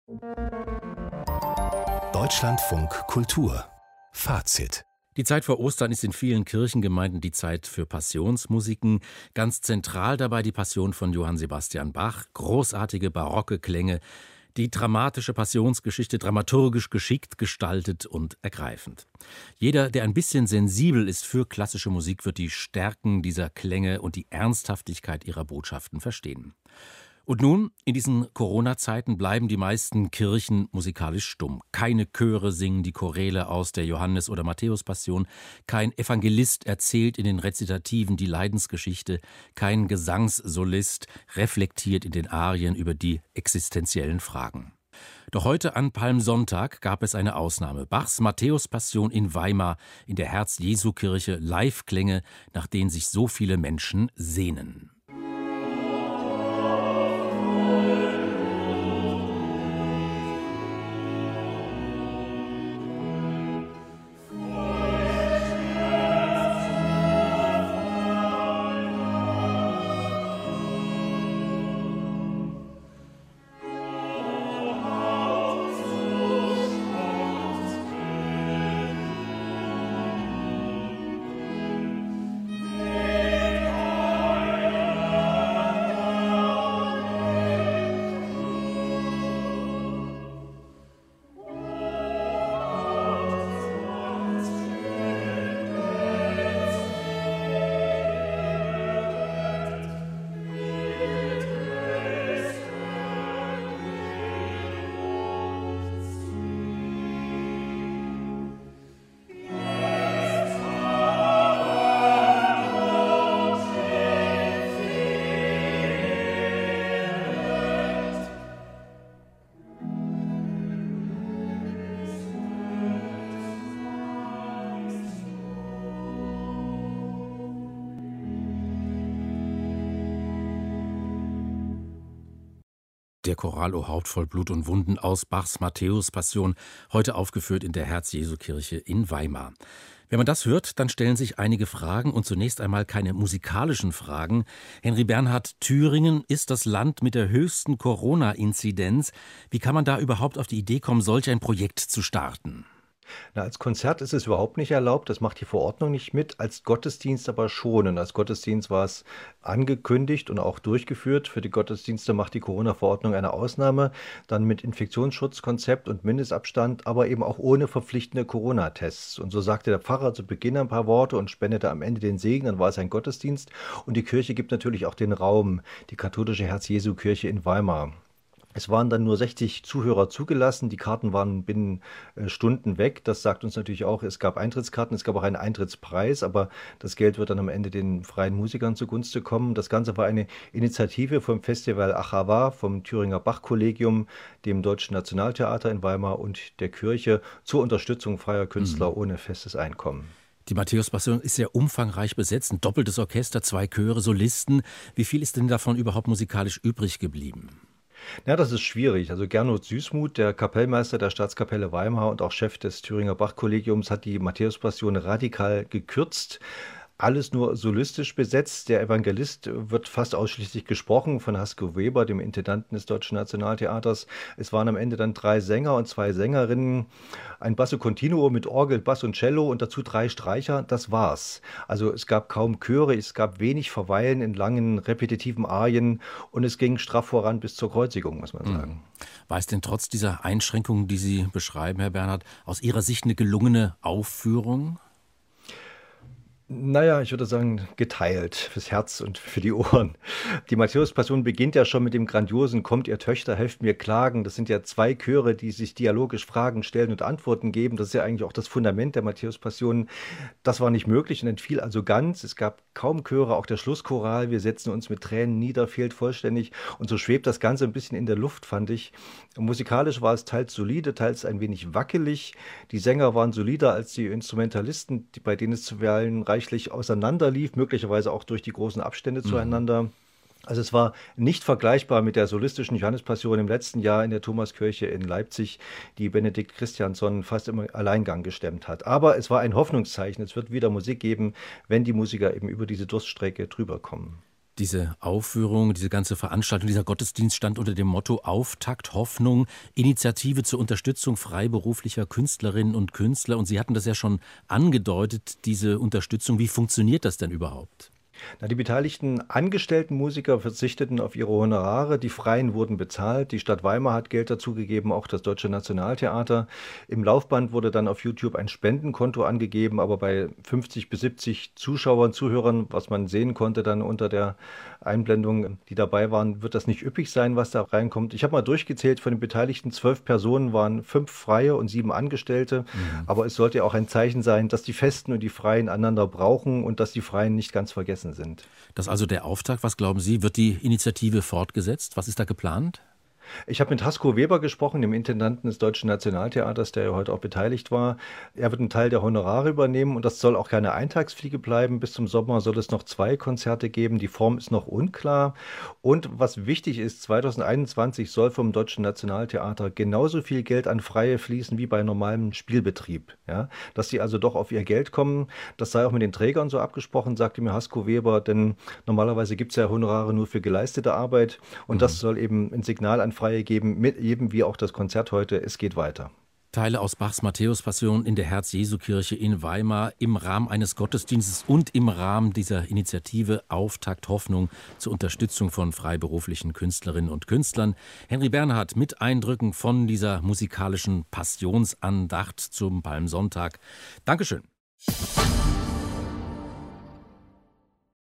Deutschlandfunk Kultur Fazit. Die Zeit vor Ostern ist in vielen Kirchengemeinden die Zeit für Passionsmusiken. Ganz zentral dabei die Passion von Johann Sebastian Bach. Großartige barocke Klänge. Die dramatische Passionsgeschichte dramaturgisch geschickt gestaltet und ergreifend. Jeder, der ein bisschen sensibel ist für klassische Musik, wird die Stärken dieser Klänge und die Ernsthaftigkeit ihrer Botschaften verstehen. Und nun, in diesen Corona-Zeiten, bleiben die meisten Kirchen musikalisch stumm. Keine Chöre singen die Choräle aus der Johannes- oder Matthäus-Passion. Kein Evangelist erzählt in den Rezitativen die Leidensgeschichte. Kein Gesangssolist reflektiert in den Arien über die existenziellen Fragen. Doch heute an Palmsonntag gab es eine Ausnahme. Bachs Matthäus-Passion in Weimar in der Herz-Jesu-Kirche, Live-Klänge, nach denen sich so viele Menschen sehnen. Der Choral O Haupt voll Blut und Wunden aus Bachs Matthäus-Passion, heute aufgeführt in der Herz-Jesu-Kirche in Weimar. Wenn man das hört, dann stellen sich einige Fragen und zunächst einmal keine musikalischen Fragen. Henry Bernhard, Thüringen ist das Land mit der höchsten Corona-Inzidenz. Wie kann man da überhaupt auf die Idee kommen, solch ein Projekt zu starten? Als Konzert ist es überhaupt nicht erlaubt, das macht die Verordnung nicht mit, als Gottesdienst aber schon. Und als Gottesdienst war es angekündigt und auch durchgeführt. Für die Gottesdienste macht die Corona-Verordnung eine Ausnahme, dann mit Infektionsschutzkonzept und Mindestabstand, aber eben auch ohne verpflichtende Corona-Tests. Und so sagte der Pfarrer zu Beginn ein paar Worte und spendete am Ende den Segen, dann war es ein Gottesdienst. Und die Kirche gibt natürlich auch den Raum, die katholische Herz-Jesu-Kirche in Weimar. Es waren dann nur 60 Zuhörer zugelassen, die Karten waren binnen Stunden weg. Das sagt uns natürlich auch, es gab Eintrittskarten, es gab auch einen Eintrittspreis, aber das Geld wird dann am Ende den freien Musikern zugunsten kommen. Das Ganze war eine Initiative vom Festival Achava, vom Thüringer Bach-Kollegium, dem Deutschen Nationaltheater in Weimar und der Kirche zur Unterstützung freier Künstler ohne festes Einkommen. Die Matthäus-Passion ist sehr umfangreich besetzt, ein doppeltes Orchester, 2 Chöre, Solisten. Wie viel ist denn davon überhaupt musikalisch übrig geblieben? Ja, das ist schwierig. Also Gernot Süßmuth, der Kapellmeister der Staatskapelle Weimar und auch Chef des Thüringer Bach-Kollegiums, hat die Matthäus-Passion radikal gekürzt. Alles nur solistisch besetzt. Der Evangelist wird fast ausschließlich gesprochen von Hasko Weber, dem Intendanten des Deutschen Nationaltheaters. Es waren am Ende dann 3 Sänger und 2 Sängerinnen, ein Basso Continuo mit Orgel, Bass und Cello und dazu 3 Streicher. Das war's. Also es gab kaum Chöre, es gab wenig Verweilen in langen, repetitiven Arien und es ging straff voran bis zur Kreuzigung, muss man sagen. War es denn trotz dieser Einschränkungen, die Sie beschreiben, Herr Bernhard, aus Ihrer Sicht eine gelungene Aufführung? Naja, ich würde sagen, geteilt fürs Herz und für die Ohren. Die Matthäus-Passion beginnt ja schon mit dem grandiosen Kommt ihr Töchter, helft mir klagen. Das sind ja 2 Chöre, die sich dialogisch Fragen stellen und Antworten geben. Das ist ja eigentlich auch das Fundament der Matthäus-Passion. Das war nicht möglich und entfiel also ganz. Es gab kaum Chöre, auch der Schlusschoral, wir setzen uns mit Tränen nieder, fehlt vollständig. Und so schwebt das Ganze ein bisschen in der Luft, fand ich. Musikalisch war es teils solide, teils ein wenig wackelig. Die Sänger waren solider als die Instrumentalisten, bei denen es zuweilen reichlich auseinanderlief, möglicherweise auch durch die großen Abstände zueinander. Also es war nicht vergleichbar mit der solistischen Johannespassion im letzten Jahr in der Thomaskirche in Leipzig, die Benedikt Christiansson fast im Alleingang gestemmt hat. Aber es war ein Hoffnungszeichen, es wird wieder Musik geben, wenn die Musiker eben über diese Durststrecke drüber kommen. Diese Aufführung, diese ganze Veranstaltung, dieser Gottesdienst stand unter dem Motto Auftakt Hoffnung, Initiative zur Unterstützung freiberuflicher Künstlerinnen und Künstler. Und Sie hatten das ja schon angedeutet, diese Unterstützung. Wie funktioniert das denn überhaupt? Die beteiligten angestellten Musiker verzichteten auf ihre Honorare, die Freien wurden bezahlt, die Stadt Weimar hat Geld dazugegeben, auch das Deutsche Nationaltheater. Im Laufband wurde dann auf YouTube ein Spendenkonto angegeben, aber bei 50 bis 70 Zuschauern, Zuhörern, was man sehen konnte dann unter der Einblendung, die dabei waren, wird das nicht üppig sein, was da reinkommt. Ich habe mal durchgezählt, von den beteiligten 12 Personen waren 5 Freie und 7 Angestellte, aber es sollte ja auch ein Zeichen sein, dass die Festen und die Freien einander brauchen und dass die Freien nicht ganz vergessen sind. Das ist also der Auftakt. Was glauben Sie, wird die Initiative fortgesetzt? Was ist da geplant? Ich habe mit Hasko Weber gesprochen, dem Intendanten des Deutschen Nationaltheaters, der ja heute auch beteiligt war. Er wird einen Teil der Honorare übernehmen und das soll auch keine Eintagsfliege bleiben. Bis zum Sommer soll es noch 2 Konzerte geben. Die Form ist noch unklar. Und was wichtig ist, 2021 soll vom Deutschen Nationaltheater genauso viel Geld an Freie fließen wie bei normalem Spielbetrieb. Ja, dass sie also doch auf ihr Geld kommen. Das sei auch mit den Trägern so abgesprochen, sagte mir Hasko Weber, denn normalerweise gibt es ja Honorare nur für geleistete Arbeit. Und das soll eben ein Signal an Freie geben, mit eben wie auch das Konzert heute, es geht weiter. Teile aus Bachs Matthäus-Passion in der Herz-Jesu-Kirche in Weimar im Rahmen eines Gottesdienstes und im Rahmen dieser Initiative Auftakt Hoffnung zur Unterstützung von freiberuflichen Künstlerinnen und Künstlern. Henry Bernhard mit Eindrücken von dieser musikalischen Passionsandacht zum Palmsonntag. Dankeschön.